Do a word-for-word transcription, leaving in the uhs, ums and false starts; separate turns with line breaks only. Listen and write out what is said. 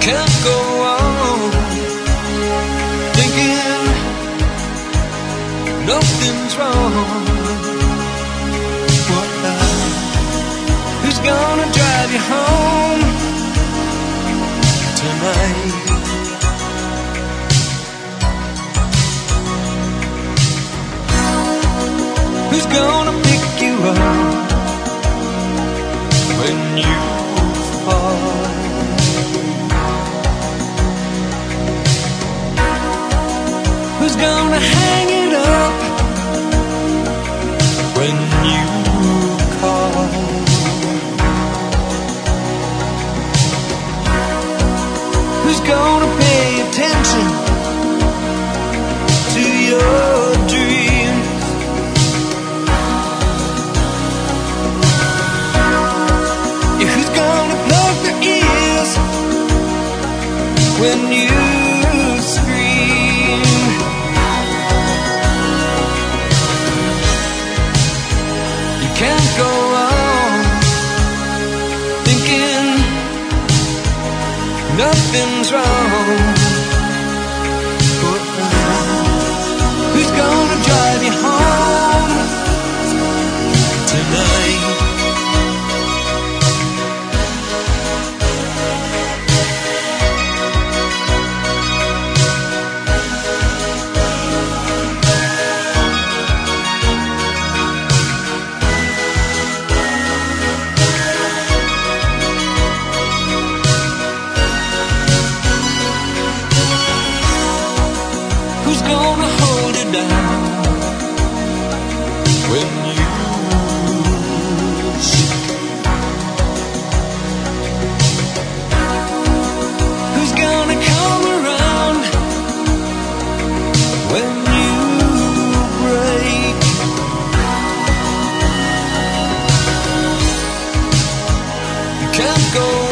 can't go on thinking nothing's wrong. What now? Who's gonna drive you home tonight? Who's gonna pick you up when you fall? Who's gonna hang it up when you call? Who's gonna pay attention to your dreams? Yeah, who's gonna plug their ears when you scream? You can't go on thinking nothing's wrong. Who's gonna drive you home tonight? Who's gonna hold it down when you shake? Who's gonna come around when you break? You can't go